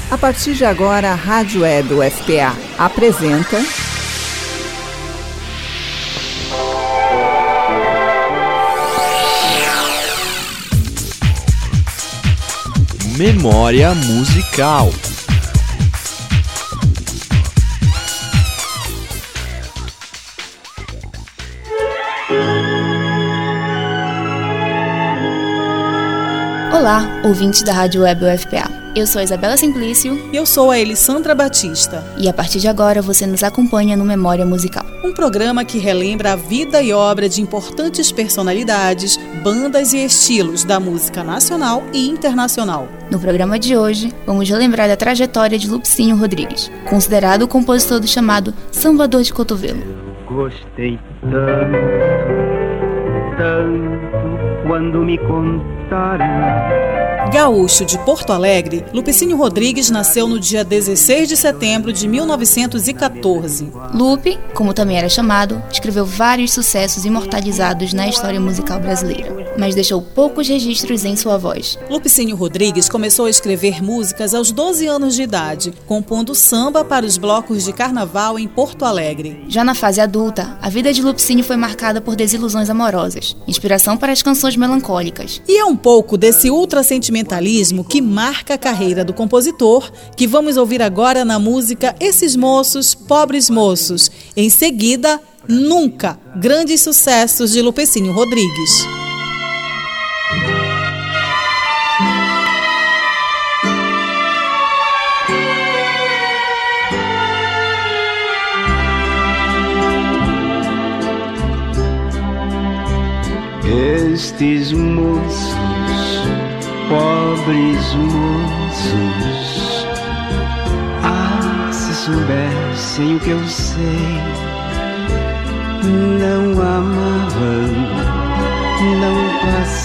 A partir de agora, a Rádio Web UFPA apresenta... Memória musical. Olá, ouvintes da Rádio Web UFPA. Eu sou a Isabela Simplício. E eu sou a Elisandra Batista. E a partir de agora você nos acompanha no Memória Musical. Um programa que relembra a vida e obra de importantes personalidades, bandas e estilos da música nacional e internacional. No programa de hoje, vamos relembrar a trajetória de Lupicínio Rodrigues, considerado o compositor do chamado Samba Dor de Cotovelo. Eu gostei tanto quando me contaram. Gaúcho de Porto Alegre, Lupicínio Rodrigues nasceu no dia 16 de setembro de 1914. Lupe, como também era chamado, escreveu vários sucessos imortalizados na história musical brasileira, mas deixou poucos registros em sua voz. Lupicínio Rodrigues começou a escrever músicas aos 12 anos de idade, compondo samba para os blocos de carnaval em Porto Alegre. Já na fase adulta, a vida de Lupicínio foi marcada por desilusões amorosas, inspiração para as canções melancólicas. E é um pouco desse ultrasentimentalismo que marca a carreira do compositor, que vamos ouvir agora na música Esses Moços, Pobres Moços. Em seguida, Nunca, grandes sucessos de Lupicínio Rodrigues. Estes moços, pobres moços, se soubessem o que eu sei, não amavam, não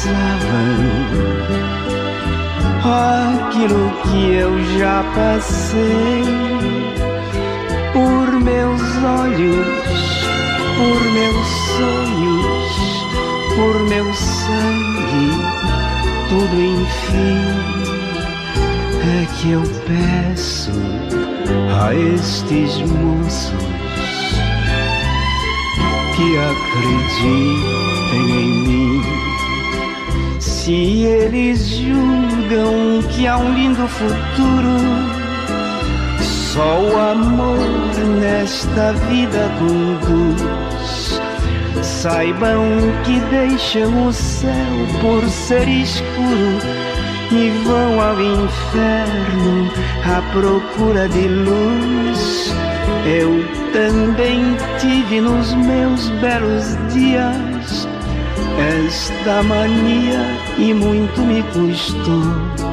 passavam aquilo que eu já passei. Por meus olhos, por meus sonhos, por meu sangue, tudo enfim é que eu peço a estes moços que acreditem em mim. Se eles julgam que há um lindo futuro, só o amor nesta vida conduz. Saibam que deixam o céu por ser escuro e vão ao inferno à procura de luz. Eu também tive nos meus belos dias esta mania e muito me custou,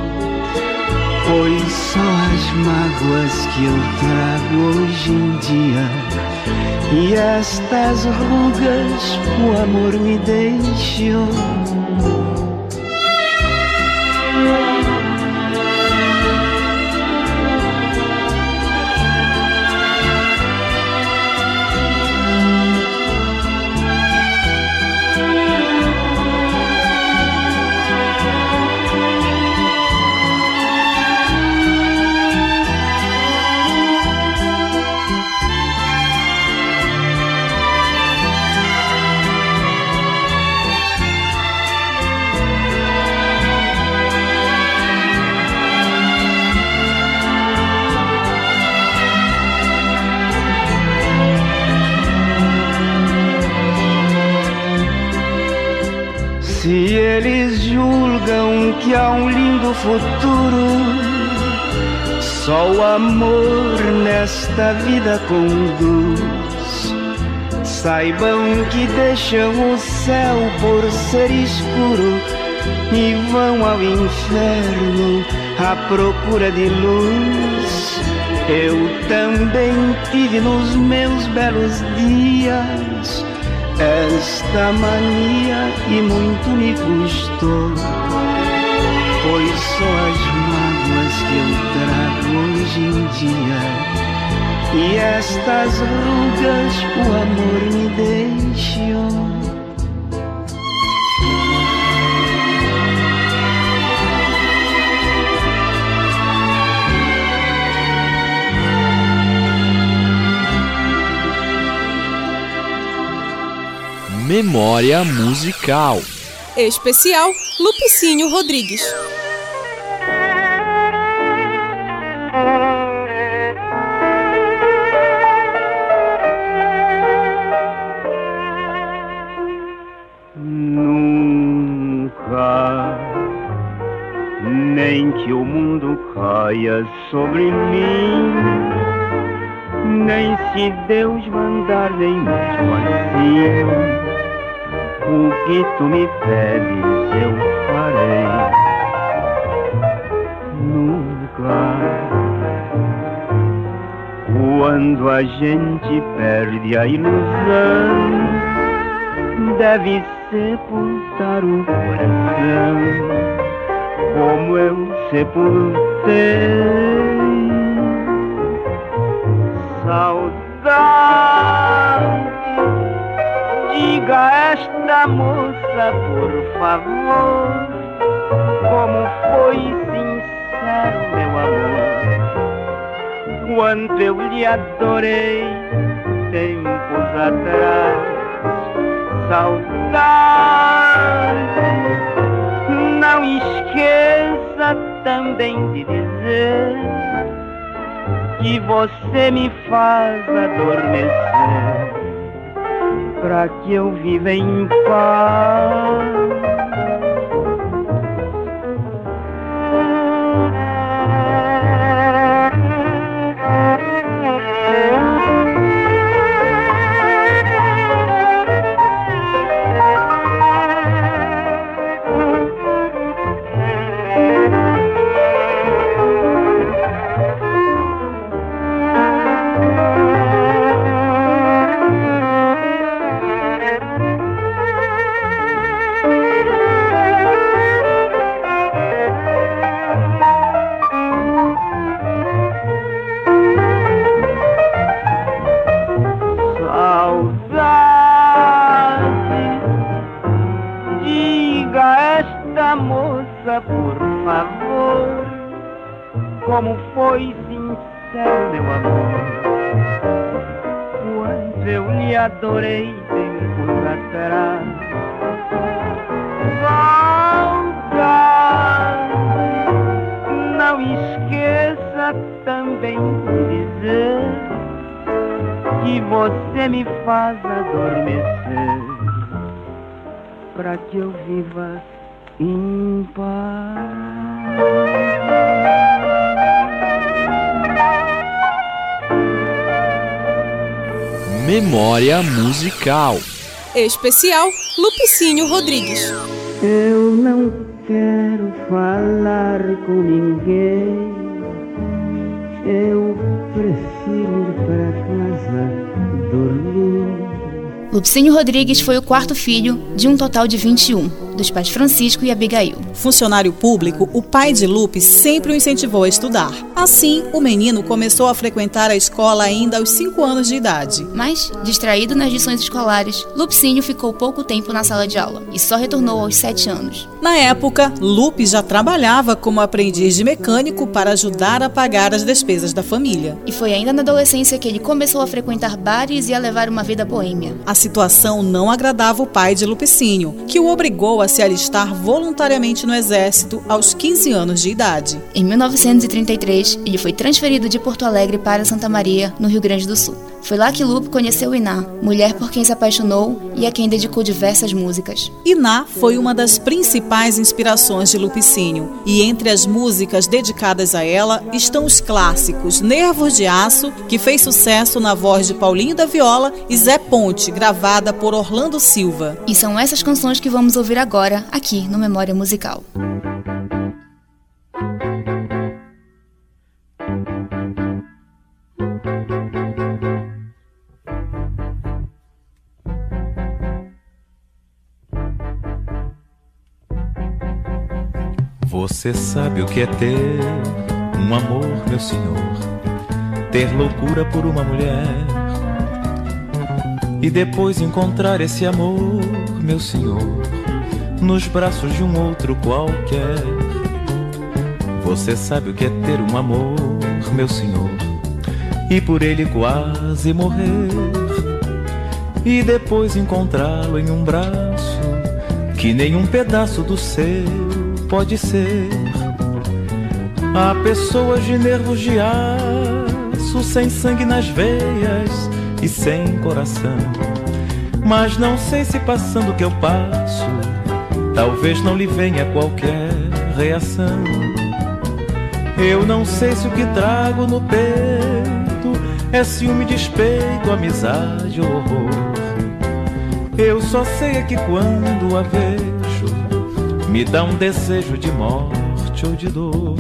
pois são as mágoas que eu trago hoje em dia. E estas rugas o amor me deixou. Se eles julgam que há um lindo futuro, só o amor nesta vida conduz. Saibam que deixam o céu por ser escuro e vão ao inferno à procura de luz. Eu também tive nos meus belos dias esta mania e muito me custou, pois são as mágoas que eu trago hoje em dia, e estas rugas o amor me deixou. Memória musical. Especial Lupicínio Rodrigues. Nunca, nem que o mundo caia sobre mim, nem se Deus mandar, nem mesmo assim, o que tu me pedes eu farei. Nunca, quando a gente perde a ilusão, deve sepultar o coração, como eu sepultei. Saudade, diga a esta moça, por favor, como foi sincero meu amor, quanto eu lhe adorei tempos atrás. Saudade, não esqueça também de dizer que você me faz adormecer, pra que eu viva em paz. Por favor, como foi sincero meu amor, quanto eu lhe adorei tempos atrás. Saudade, não esqueça também de dizer que você me faz adormecer, pra que eu viva em paz. Memória musical. Especial Lupicínio Rodrigues. Eu não quero falar com ninguém, eu prefiro ir pra casa dormir. Lupicínio Rodrigues foi o quarto filho de um total de 21, dos pais Francisco e Abigail. Funcionário público, o pai de Lupe sempre o incentivou a estudar. Assim, o menino começou a frequentar a escola ainda aos 5 anos de idade. Mas, distraído nas lições escolares, Lupicínio ficou pouco tempo na sala de aula e só retornou aos 7 anos. Na época, Lupe já trabalhava como aprendiz de mecânico para ajudar a pagar as despesas da família. E foi ainda na adolescência que ele começou a frequentar bares e a levar uma vida boêmia. A situação não agradava o pai de Lupicínio, que o obrigou a se alistar voluntariamente no exército aos 15 anos de idade. Em 1933, ele foi transferido de Porto Alegre para Santa Maria, no Rio Grande do Sul. Foi lá que Lupe conheceu Iná, mulher por quem se apaixonou e a quem dedicou diversas músicas. Iná foi uma das principais inspirações de Lupicínio, e entre as músicas dedicadas a ela estão os clássicos Nervos de Aço, que fez sucesso na voz de Paulinho da Viola, e Zé Ponte, gravada por Orlando Silva. E são essas canções que vamos ouvir agora, aqui no Memória Musical. Você sabe o que é ter um amor, meu senhor, ter loucura por uma mulher e depois encontrar esse amor, meu senhor, nos braços de um outro qualquer. Você sabe o que é ter um amor, meu senhor, e por ele quase morrer. e depois encontrá-lo em um braço que nenhum pedaço do seu pode ser. Há pessoas de nervos de aço, sem sangue nas veias e sem coração, mas não sei se passando o que eu passo, talvez não lhe venha qualquer reação. Eu não sei se o que trago no peito é ciúme, despeito, amizade ou horror. Eu só sei é que quando a vejo, me dá um desejo de morte ou de dor.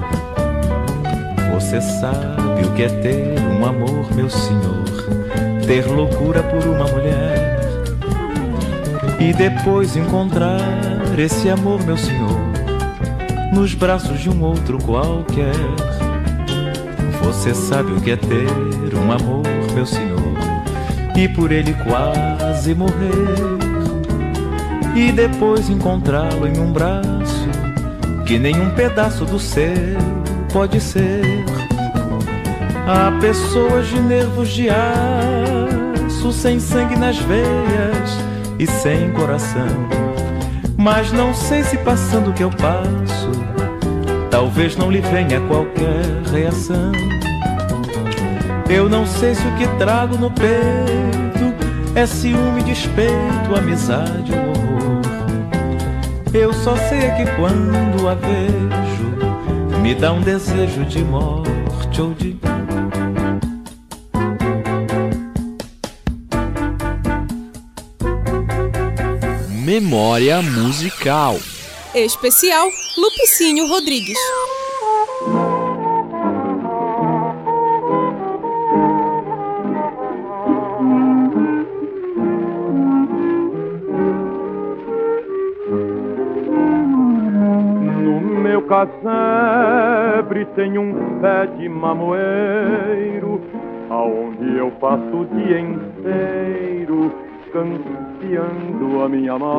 Você sabe o que é ter um amor, meu senhor, ter loucura por uma mulher e depois encontrar esse amor, meu senhor, nos braços de um outro qualquer. Você sabe o que é ter um amor, meu senhor, e por ele quase morrer e depois encontrá-lo em um braço que nenhum pedaço do seu pode ser. Há pessoas de nervos de aço, sem sangue nas veias e sem coração, mas não sei se passando o que eu passo, talvez não lhe venha qualquer reação. Eu não sei se o que trago no peito é ciúme, despeito, amizade ou horror. Eu só sei é que quando a vejo, me dá um desejo de morte ou de... Memória musical. Especial Lupicínio Rodrigues. No meu casebre tem um pé de mamoeiro, aonde eu passo o dia inteiro canseando a minha amada,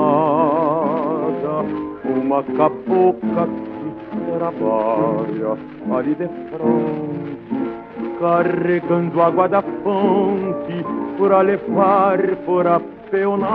uma cabocla que trabalha ali de frente, carregando água da fonte para levar por a peonada.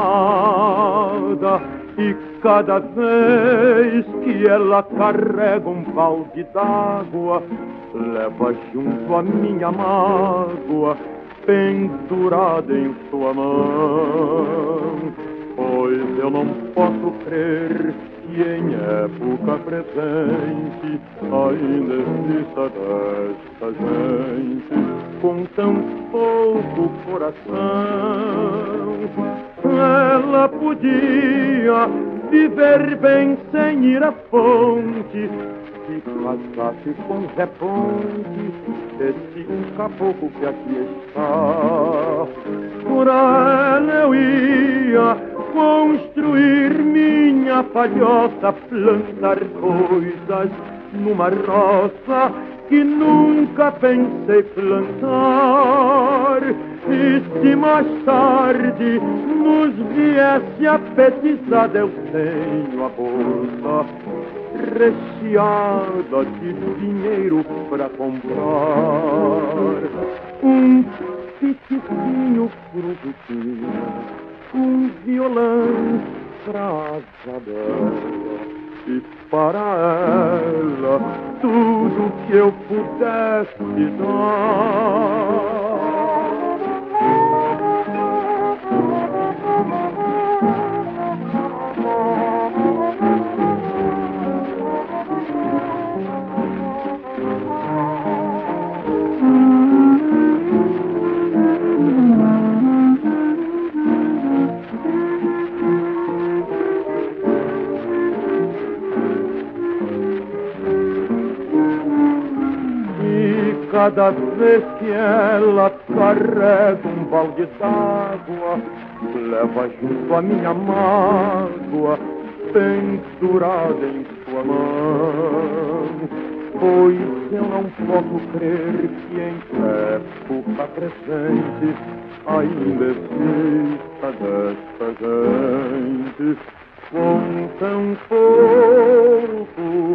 E cada vez que ela carrega um balde d'água, leva junto a minha mágoa pendurada em sua mão. Pois eu não posso crer que em época presente ainda exista desta gente com tão pouco coração. Ela podia viver bem sem ir à fonte, se casasse com Zé Ponte, esse caboclo que aqui está. Por ela eu ia construir minha palhoça, plantar coisas numa roça que nunca pensei plantar. E se mais tarde nos viesse a petizada, eu tenho a bolsa recheada de dinheiro pra comprar um pitiquinho frutinho, um violão pra Isabela, e para ela tudo que eu pudesse dar. Cada vez que ela carrega um balde d'água, leva junto a minha mágoa pendurada em sua mão. Pois eu não posso crer que em época presente ainda exista desta gente com tão pouco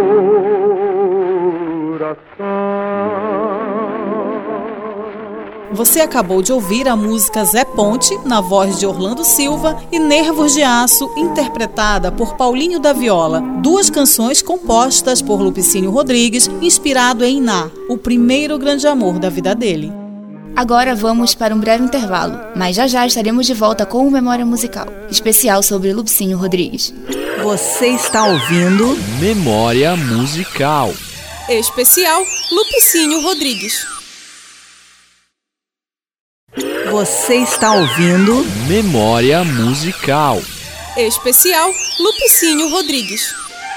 coração. Você acabou de ouvir a música Zé Ponte, na voz de Orlando Silva, e Nervos de Aço, interpretada por Paulinho da Viola. Duas canções compostas por Lupicínio Rodrigues, inspirado em Iná, o primeiro grande amor da vida dele. Agora vamos para um breve intervalo, mas já estaremos de volta com o Memória Musical, especial sobre Lupicínio Rodrigues. Você está ouvindo Memória Musical. Especial Lupicínio Rodrigues. Você está ouvindo Memória Musical. Especial Lupicínio Rodrigues.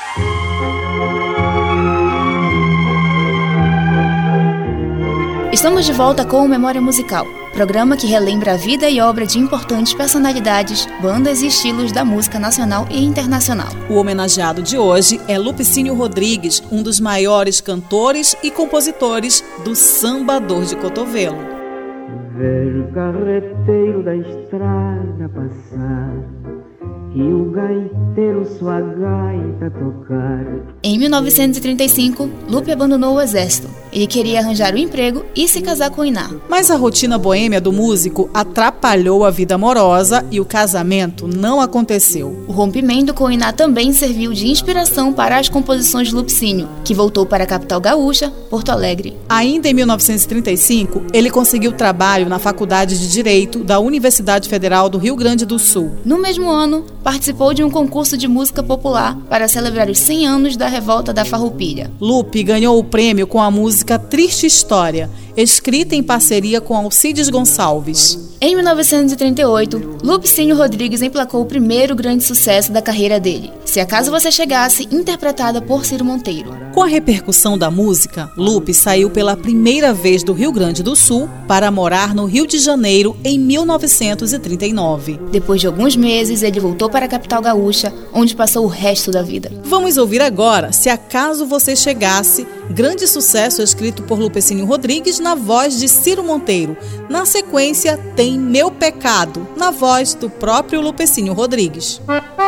Estamos de volta com o Memória Musical, programa que relembra a vida e obra de importantes personalidades, bandas e estilos da música nacional e internacional. O homenageado de hoje é Lupicínio Rodrigues, um dos maiores cantores e compositores do samba dor de cotovelo. Ver o carreteiro da estrada passar e o gaiteiro sua gaita tocar. Em 1935, Lupe abandonou o exército. Ele queria arranjar um emprego e se casar com Iná. Mas a rotina boêmia do músico atrapalhou a vida amorosa e o casamento não aconteceu. O rompimento com Iná também serviu de inspiração para as composições de Lupicínio, que voltou para a capital gaúcha, Porto Alegre. Ainda em 1935, ele conseguiu trabalho na Faculdade de Direito da Universidade Federal do Rio Grande do Sul. No mesmo ano, participou de um concurso de música popular para celebrar os 100 anos da Revolta da Farroupilha. Lupe ganhou o prêmio com a música Triste História, escrita em parceria com Alcides Gonçalves. Em 1938, Lupicínio Rodrigues emplacou o primeiro grande sucesso da carreira dele, Se Acaso Você Chegasse, interpretada por Ciro Monteiro. Com a repercussão da música, Lupe saiu pela primeira vez do Rio Grande do Sul para morar no Rio de Janeiro em 1939. Depois de alguns meses, ele voltou para a capital gaúcha, onde passou o resto da vida. Vamos ouvir agora Se Acaso Você Chegasse, grande sucesso escrito por Lupicínio Rodrigues na voz de Ciro Monteiro. Na sequência, tem Meu Pecado, na voz do próprio Lupicínio Rodrigues.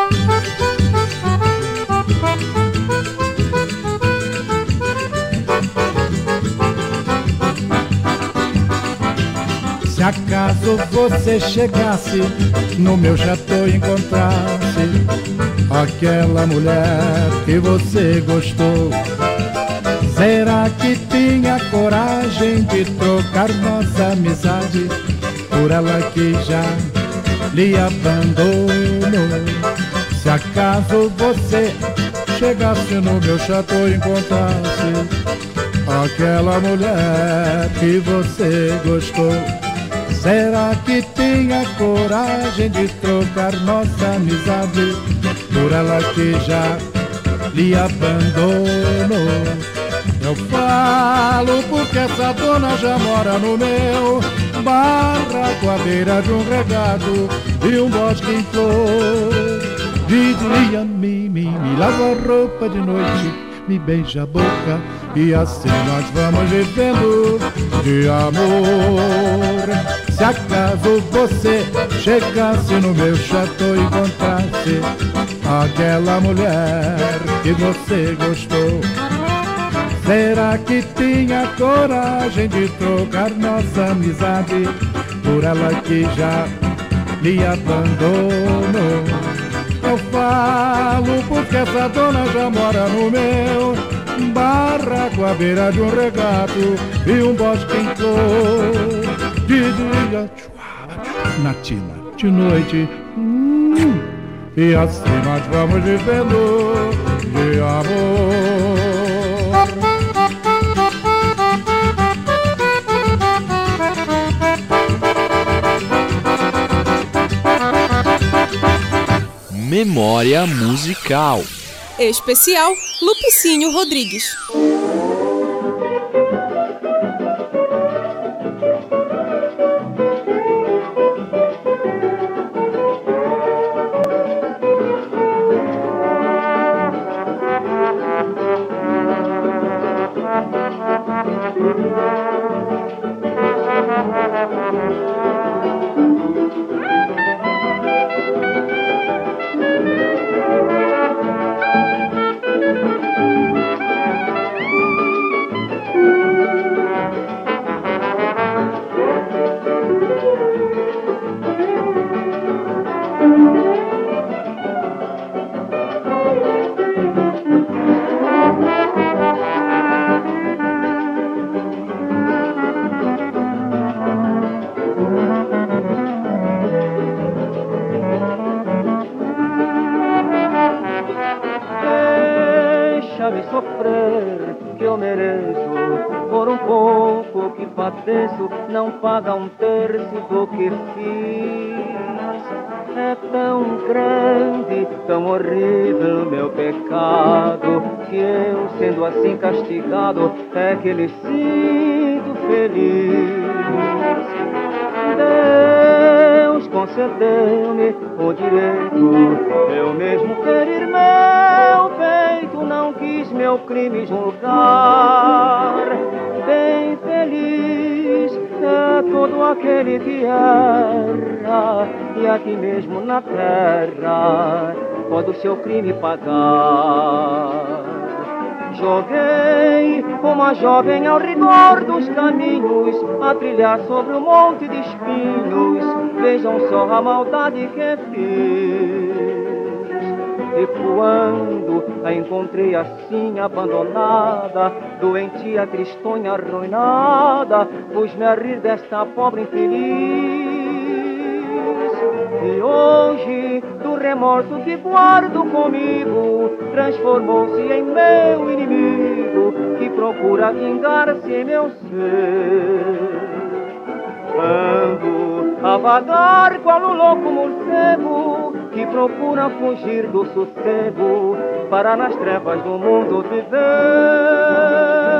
Se acaso você chegasse no meu chateau e encontrasse aquela mulher que você gostou, será que tinha coragem de trocar nossa amizade por ela que já lhe abandonou? Se acaso você chegasse no meu chateau e encontrasse aquela mulher que você gostou, será que tinha coragem de trocar nossa amizade por ela que já lhe abandonou? Eu falo porque essa dona já mora no meu barraco à beira de um regado e um bosque em flor. De dia me lava a roupa, de noite me beija a boca, e assim nós vamos vivendo de amor. Se acaso você chegasse no meu chateau e encontrasse aquela mulher que você gostou, será que tinha coragem de trocar nossa amizade por ela que já lhe abandonou? Eu falo porque essa dona já mora no meu barraco à beira de um regato e um bosque em flor. De dia na tina, de noite e assim nós vamos vivendo de amor. Memória Musical. Especial Lupicínio Rodrigues. eu mereço. Por um pouco que padeço, não paga um terço do que fiz. É tão grande, tão horrível meu pecado, que eu, sendo assim castigado, é que me sinto feliz. Deus concedeu-me o direito, eu mesmo ferir meu peito, não quis meu crime julgar. Bem feliz é todo aquele que erra, e aqui mesmo na terra pode o seu crime pagar. Joguei uma jovem ao rigor dos caminhos, a trilhar sobre um monte de espinhos. Vejam só a maldade que fiz. E quando a encontrei assim abandonada, doentia, tristonha, arruinada, pus-me a rir desta pobre infeliz. E hoje, do remorso que guardo comigo, transformou-se em meu inimigo, que procura vingar-se em meu ser. Ando a vagar qual um louco morcego, que procura fugir do sossego, para nas trevas do mundo viver.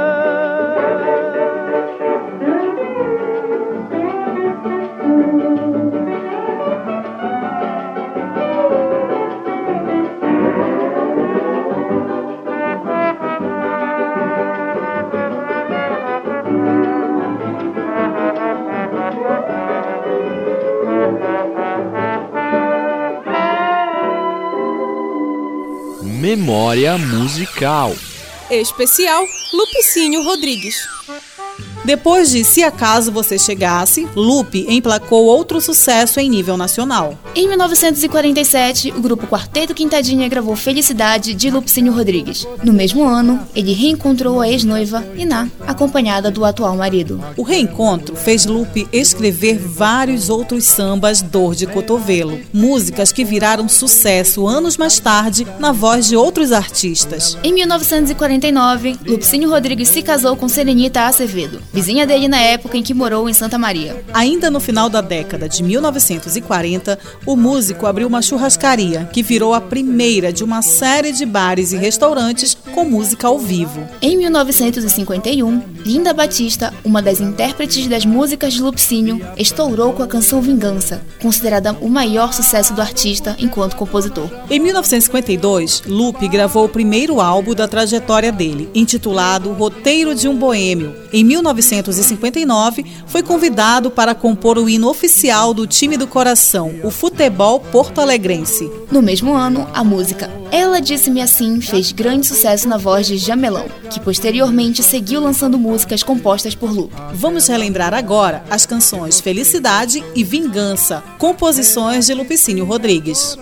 Memória musical. Especial Lupicínio Rodrigues. Depois de Se Acaso Você Chegasse, Lupe emplacou outro sucesso em nível nacional. Em 1947, o grupo Quarteto Quintadinha gravou Felicidade, de Lupicínio Rodrigues. No mesmo ano, ele reencontrou a ex-noiva, Iná, acompanhada do atual marido. O reencontro fez Lupe escrever vários outros sambas dor de cotovelo, músicas que viraram sucesso anos mais tarde na voz de outros artistas. Em 1949, Lupicínio Rodrigues se casou com Serenita Acevedo, vizinha dele na época em que morou em Santa Maria. Ainda no final da década de 1940, o músico abriu uma churrascaria, que virou a primeira de uma série de bares e restaurantes com música ao vivo. Em 1951, Linda Batista, uma das intérpretes das músicas de Lupicínio, estourou com a canção Vingança, considerada o maior sucesso do artista enquanto compositor. Em 1952, Lupe gravou o primeiro álbum da trajetória dele, intitulado Roteiro de um Boêmio. Em 1959, foi convidado para compor o hino oficial do time do coração, o Futebol Porto-Alegrense. No mesmo ano, a música Ela Disse-me Assim fez grande sucesso na voz de Jamelão, que posteriormente seguiu lançando músicas compostas por Lupe. Vamos relembrar agora as canções Felicidade e Vingança, composições de Lupicínio Rodrigues.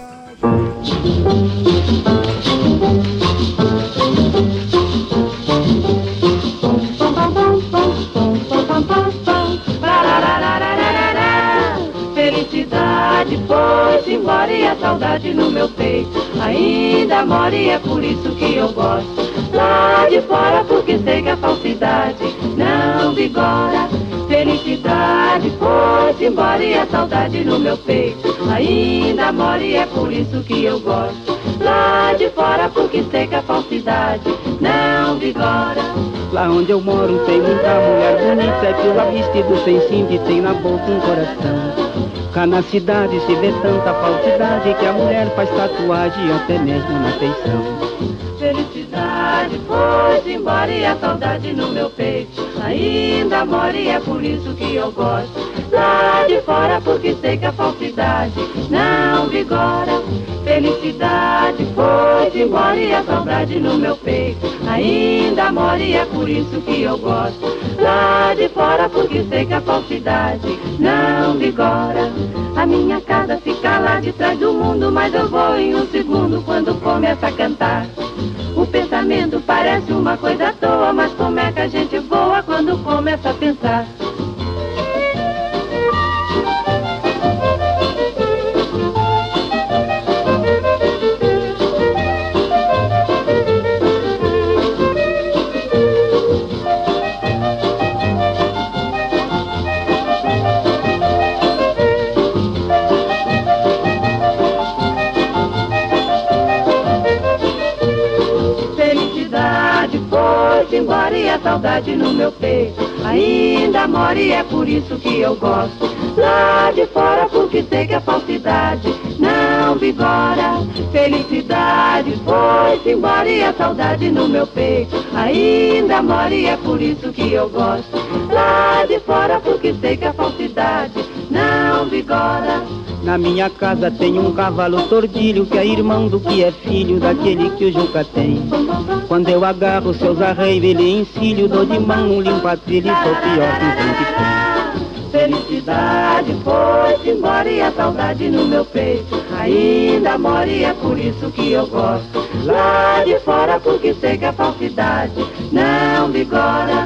Felicidade foi-se embora e a saudade no meu peito ainda mora, e é por isso que eu gosto lá de fora, porque sei que a falsidade não vigora. Felicidade foi-se embora e a saudade no meu peito ainda mora, e é por isso que eu gosto lá de fora, porque sei que a falsidade não vigora. Lá onde eu moro tem muita mulher bonita, é pela vestido sem cinto e tem na boca um coração. Cá na cidade se vê tanta falsidade, que a mulher faz tatuagem até mesmo na feição. Felicidade foi-se embora e a saudade no meu peito ainda mora, e é por isso que eu gosto lá de fora, porque sei que a falsidade não vigora. Felicidade foi-se embora e a saudade no meu peito ainda mora, e é por isso que eu gosto lá de fora, porque sei que a falsidade não vigora. A minha casa fica lá de trás do mundo, mas eu vou em um segundo quando começa a cantar. O pensamento parece uma coisa à toa, mas como é que a gente voa quando começa a pensar? a saudade no meu peito ainda mora e é por isso que eu gosto. Lá de fora porque sei que a falsidade não vigora. Felicidade foi-se embora e a saudade no meu peito ainda mora e é por isso que eu gosto. Lá de fora porque sei que a falsidade não vigora. Na minha casa tem um cavalo tordilho que é irmão do que é filho daquele que o Juca tem. Quando eu agarro seus arreios ele encilho, dou de mão um limpa-trilho e sou pior que um que tem. Felicidade foi-se embora e a saudade no meu peito ainda mora e é por isso que eu gosto. Lá de fora porque sei que a falsidade não vigora.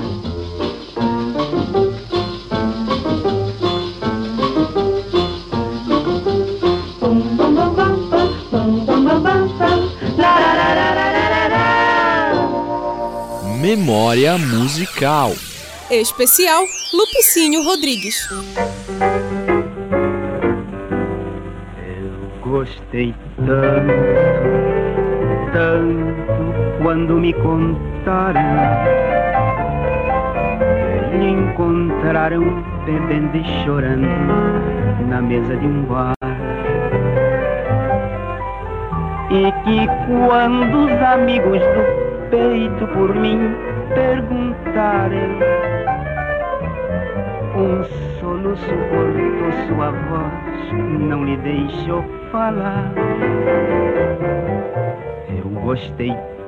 Memória musical. Especial Lupicínio Rodrigues. Eu gostei tanto, tanto quando me contaram que lhe encontraram bebendo e chorando na mesa de um bar. E que quando os amigos do peito por mim perguntarem, um soluço cortou sua voz, não lhe deixou falar. Eu gostei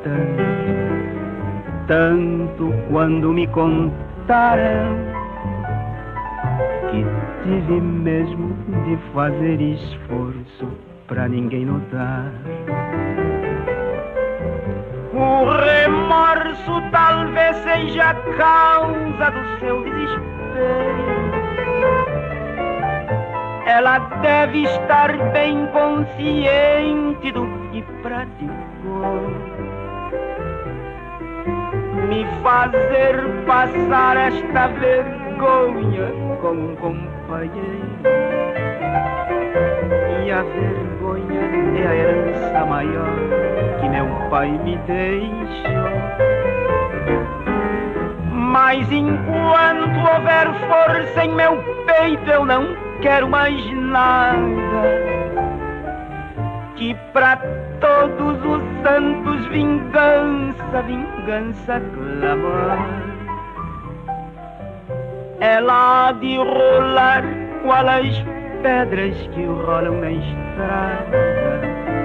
tanto, tanto quando me contaram que tive mesmo de fazer esforço pra ninguém notar. O remorso talvez seja a causa do seu desespero. Ela deve estar bem consciente do que praticou. Me fazer passar esta vergonha com um companheiro. E a vergonha é a herança maior que meu pai me deixou. Mas enquanto houver força em meu peito eu não quero mais nada. Que pra todos os santos vingança, vingança clamar. Ela há de rolar qual as pedras que rolam na estrada,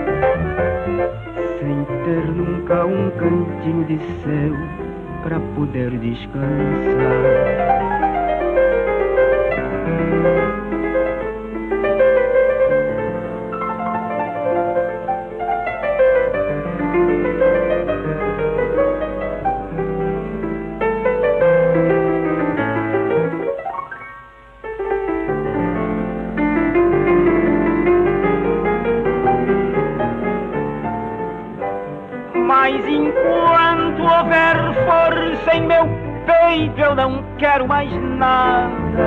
sem ter nunca um cantinho de céu pra poder descansar. Mas enquanto houver força em meu peito eu não quero mais nada.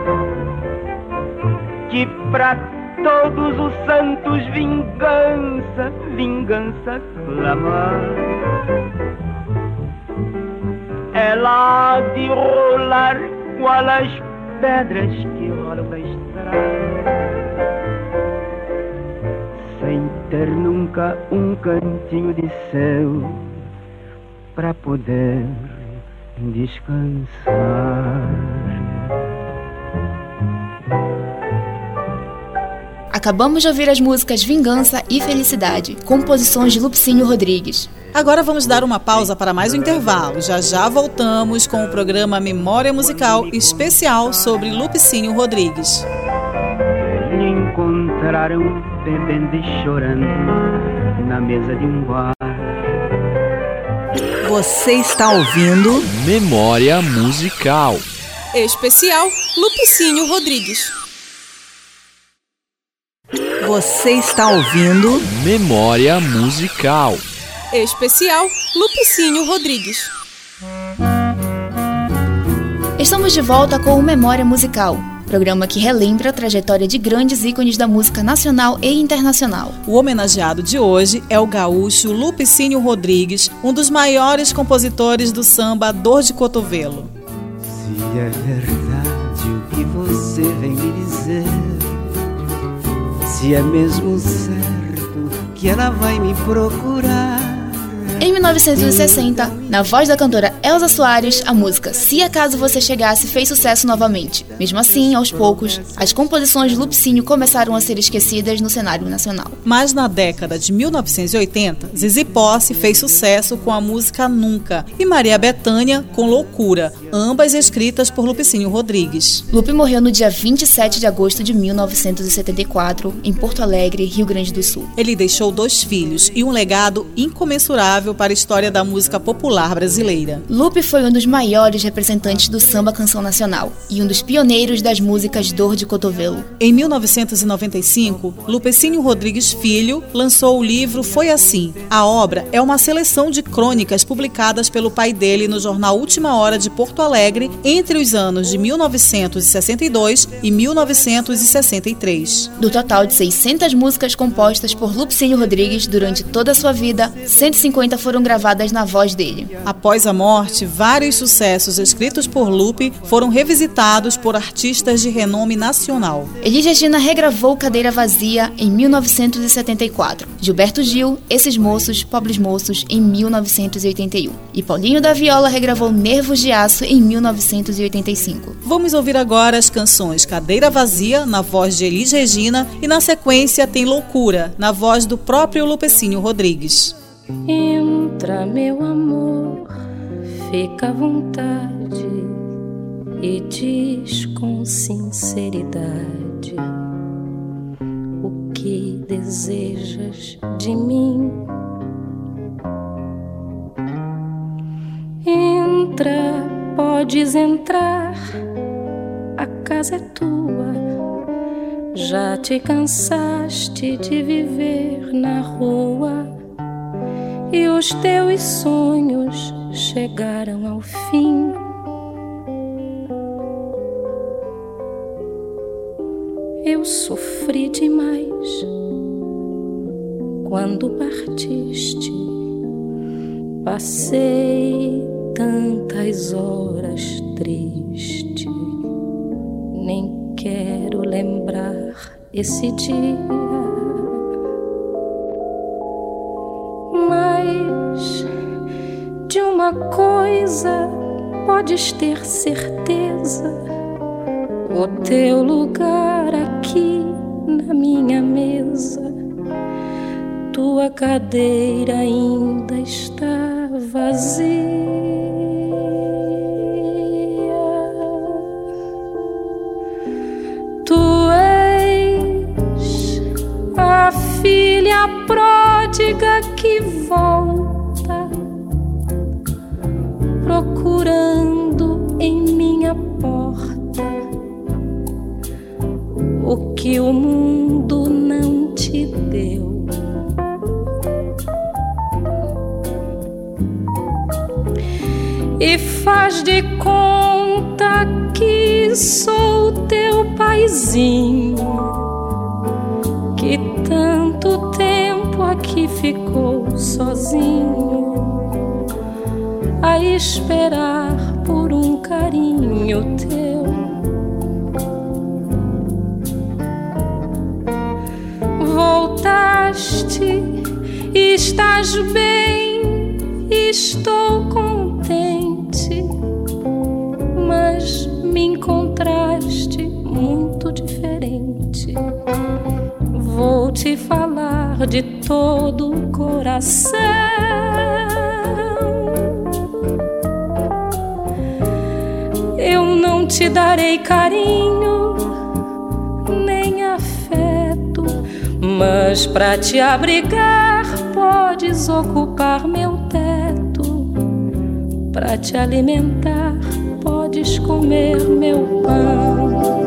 Que pra todos os santos vingança, vingança clamar. Ela há de rolar qual as pedras que rolam na estrada, sem ter nunca um cantinho de céu pra poder descansar. Acabamos de ouvir as músicas Vingança e Felicidade, composições de Lupicínio Rodrigues. Agora vamos dar uma pausa para mais um intervalo. Já já voltamos com o programa Memória Musical especial sobre Lupicínio Rodrigues. Me encontraram bebendo e chorando na mesa de um bar. Você está ouvindo Memória Musical. Especial Lupicínio Rodrigues. Você está ouvindo Memória Musical. Especial Lupicínio Rodrigues. Estamos de volta com o Memória Musical. programa que relembra a trajetória de grandes ícones da música nacional e internacional. O homenageado de hoje é o gaúcho Lupicínio Rodrigues, um dos maiores compositores do samba Dor de Cotovelo. Se é verdade o que você vem me dizer, se é mesmo certo que ela vai me procurar. Em 1960, na voz da cantora Elza Soares, a música Se Acaso Você Chegasse fez sucesso novamente. Mesmo assim, aos poucos, as composições de Lupicínio começaram a ser esquecidas no cenário nacional. Mas na década de 1980, Zizi Posse fez sucesso com a música Nunca e Maria Bethânia com Loucura, ambas escritas por Lupicínio Rodrigues. Lupe morreu no dia 27 de agosto de 1974, em Porto Alegre, Rio Grande do Sul. Ele deixou 2 filhos e um legado incomensurável para a história da música popular brasileira. Lupe foi um dos maiores representantes do samba canção nacional e um dos pioneiros das músicas Dor de Cotovelo. Em 1995, Lupicínio Rodrigues Filho lançou o livro Foi Assim. A obra é uma seleção de crônicas publicadas pelo pai dele no jornal Última Hora de Porto Alegre entre os anos de 1962 e 1963. Do total de 600 músicas compostas por Lupicínio Rodrigues durante toda a sua vida, 150 foram gravadas na voz dele. Após a morte, vários sucessos escritos por Lupe foram revisitados por artistas de renome nacional. Elis Regina regravou Cadeira Vazia em 1974. Gilberto Gil, Esses Moços, Pobres Moços, em 1981. E Paulinho da Viola regravou Nervos de Aço em 1985. Vamos ouvir agora as canções Cadeira Vazia, na voz de Elis Regina, e na sequência tem Loucura, na voz do próprio Lupicínio Rodrigues. Entra, meu amor, fica à vontade e diz com sinceridade o que desejas de mim. Entra, podes entrar, a casa é tua. Já te cansaste de viver na rua e os teus sonhos chegaram ao fim. Eu sofri demais quando partiste. Passei tantas horas triste. Nem quero lembrar esse dia. Mas de uma coisa podes ter certeza: o teu lugar aqui na minha mesa, tua cadeira ainda está vazia. Tu és a filha pródiga que volta, procurando em minha porta o que o mundo não te deu. E faz de conta que sou teu paizinho, que tanto tempo aqui ficou sozinho, a esperar por um carinho teu. Voltaste, estás bem, estou contente, mas me encontraste muito diferente. Vou te falar de todo o coração. Eu não te darei carinho nem afeto, mas pra te abrigar podes ocupar meu teto. Pra te alimentar podes comer meu pão.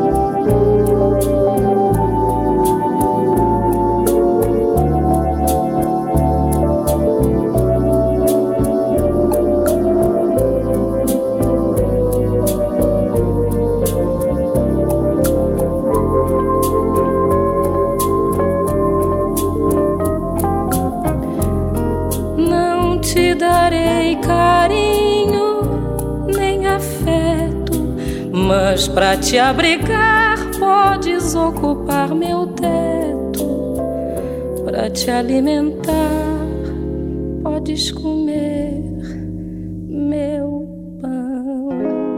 Mas pra te abrigar podes ocupar meu teto, pra te alimentar podes comer meu pão.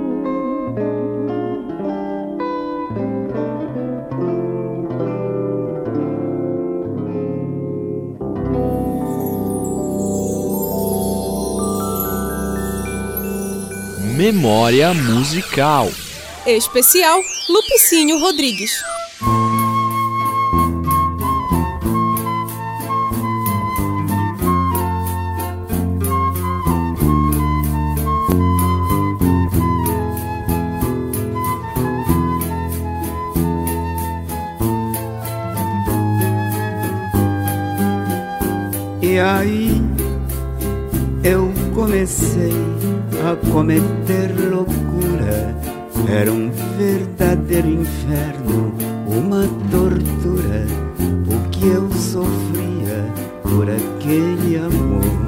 Memória musical. Especial Lupicinho Rodrigues. E aí eu comecei a cometer loucura. Era um verdadeiro inferno, uma tortura, o que eu sofria por aquele amor.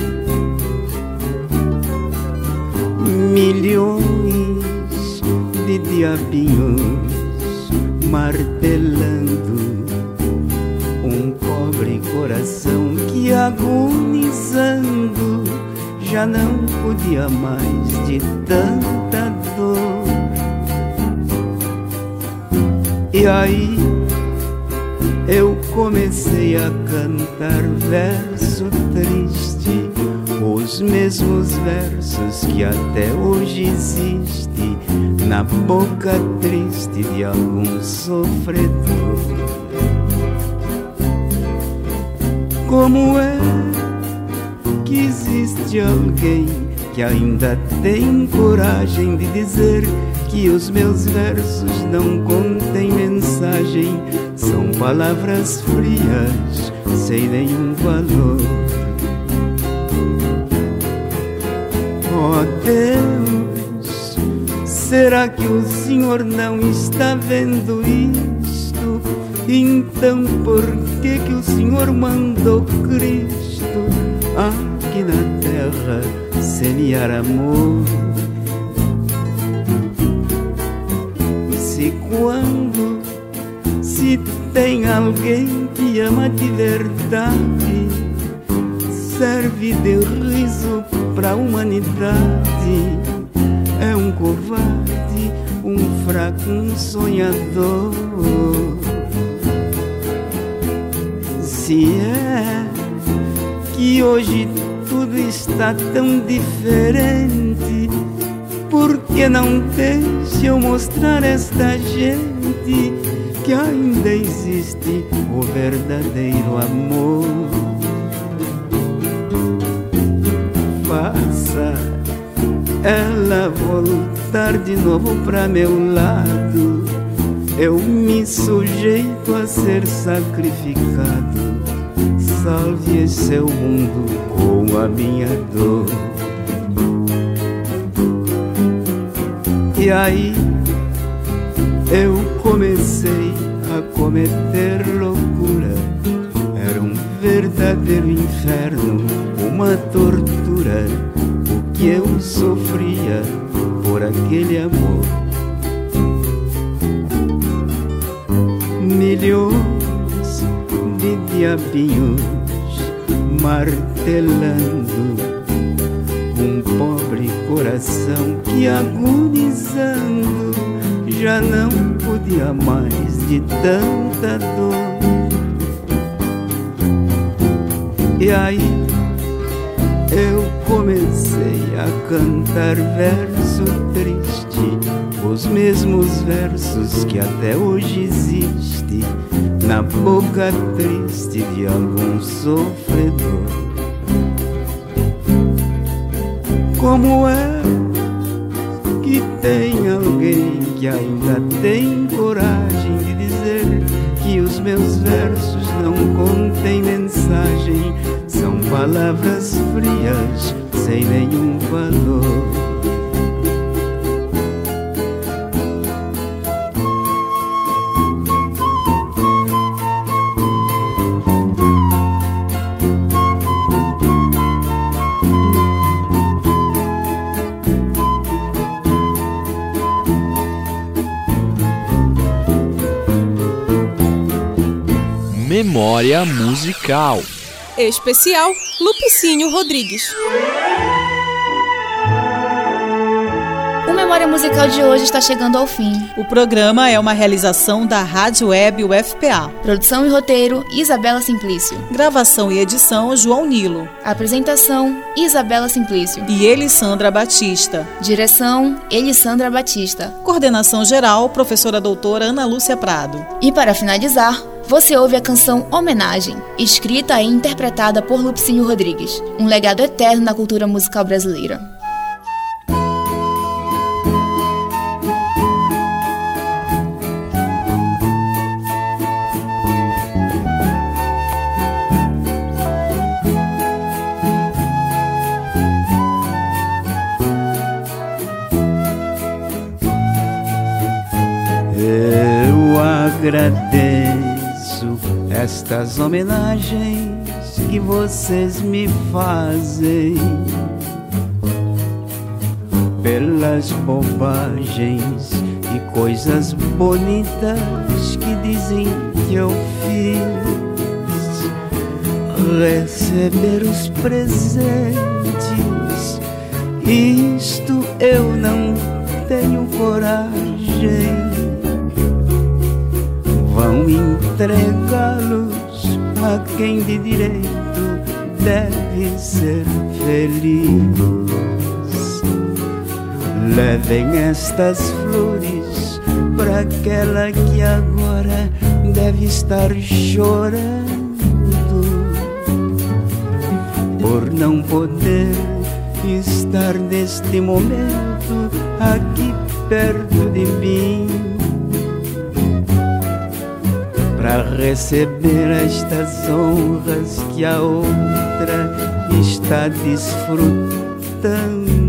Milhões de diabinhos martelando um pobre coração que, agonizando, já não podia mais de tanta dor. E aí eu comecei a cantar verso triste, os mesmos versos que até hoje existem na boca triste de algum sofredor. Como é que existe alguém que ainda tem coragem de dizer que os meus versos não contêm mensagem, são palavras frias, sem nenhum valor? Oh Deus, será que o Senhor não está vendo isto? Então por que o Senhor mandou Cristo aqui na terra semear amor? Se tem alguém que ama de verdade, serve de riso pra humanidade, é um covarde, um fraco, um sonhador. Se é que hoje tudo está tão diferente, por que não deixa eu mostrar esta gente que ainda existe o verdadeiro amor? Faça ela voltar de novo pra meu lado, eu me sujeito a ser sacrificado. Salve esse seu mundo com a minha dor. E aí eu comecei a cometer loucura. Era um verdadeiro inferno, uma tortura, o que eu sofria por aquele amor. Milhões de diabinhos martelando um pobre coração que, agonizando, já não podia mais de tanta dor. E aí eu comecei a cantar verso triste, os mesmos versos que até hoje existem na boca triste de algum sofredor. Como é que tem alguém que ainda tem coragem de dizer que os meus versos não contêm mensagem, são palavras frias sem nenhum valor? Memória musical. Especial Lupicínio Rodrigues. O Memória Musical de hoje está chegando ao fim. O programa é uma realização da Rádio Web UFPA. Produção e roteiro, Isabela Simplício. Gravação e edição, João Nilo. Apresentação, Isabela Simplício. E Elisandra Batista. Direção, Elisandra Batista. Coordenação geral, professora doutora Ana Lúcia Prado. E para finalizar, você ouve a canção Homenagem, escrita e interpretada por Lupicínio Rodrigues, um legado eterno na cultura musical brasileira. Eu agradeço estas homenagens que vocês me fazem pelas bobagens e coisas bonitas que dizem que eu fiz. Receber os presentes, isto eu não tenho coragem. Vão entregá-los a quem de direito deve ser feliz. Levem estas flores para aquela que agora deve estar chorando por não poder estar neste momento aqui perto de mim, para receber estas honras que a outra está desfrutando.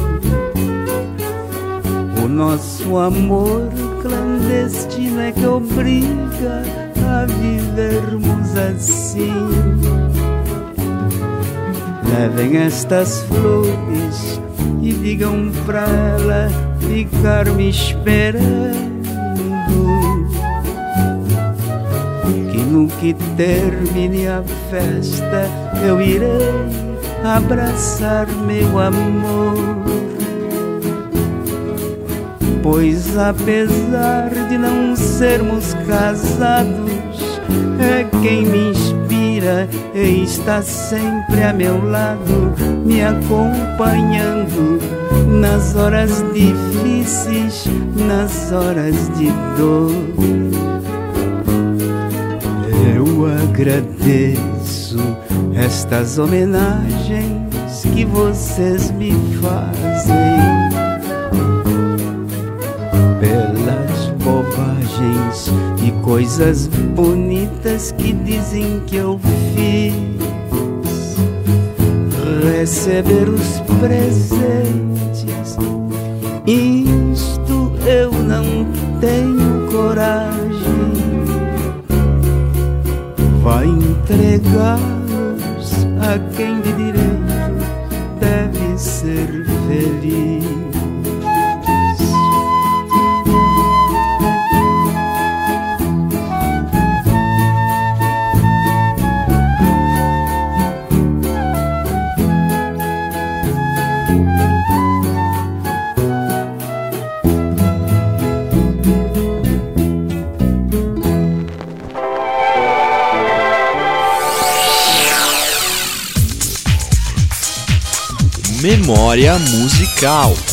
O nosso amor clandestino é que obriga a vivermos assim. Levem estas flores e digam pra ela ficar me esperando, que no que termine a festa eu irei abraçar meu amor. Pois apesar de não sermos casados, é quem me inspira e está sempre a meu lado, me acompanhando nas horas difíceis, nas horas de dor. Eu agradeço estas homenagens que vocês me fazem pelas bobagens e coisas bonitas que dizem que eu fiz. Receber os presentes, isto eu não tenho coragem. Vai entregá-los a quem de direito deve ser feliz. Memória musical.